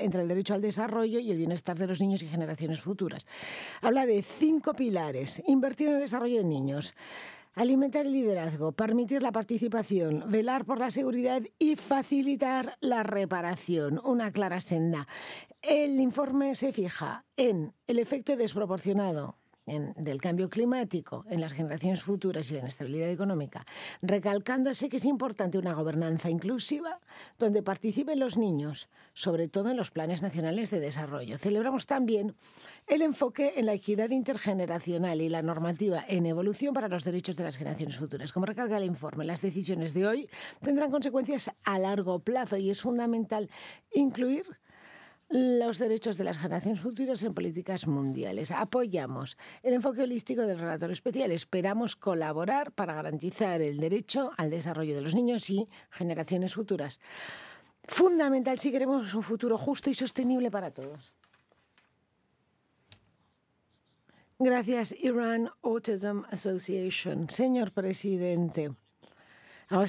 entre el derecho al desarrollo y el bienestar de los niños y generaciones futuras. Habla de 5 pilares: invertir en el desarrollo de niños, alimentar el liderazgo, permitir la participación, velar por la seguridad y facilitar la reparación. Una clara senda. El informe se fija en el efecto desproporcionado del cambio climático en las generaciones futuras y la inestabilidad económica, recalcándose que es importante una gobernanza inclusiva donde participen los niños, sobre todo en los planes nacionales de desarrollo. Celebramos también el enfoque en la equidad intergeneracional y la normativa en evolución para los derechos de las generaciones futuras. Como recalca el informe, las decisiones de hoy tendrán consecuencias a largo plazo y es fundamental incluir los derechos de las generaciones futuras en políticas mundiales. Apoyamos el enfoque holístico del relator especial. Esperamos colaborar para garantizar el derecho al desarrollo de los niños y generaciones futuras. Fundamental si queremos un futuro justo y sostenible para todos. Gracias, Iran Autism Association. Señor presidente,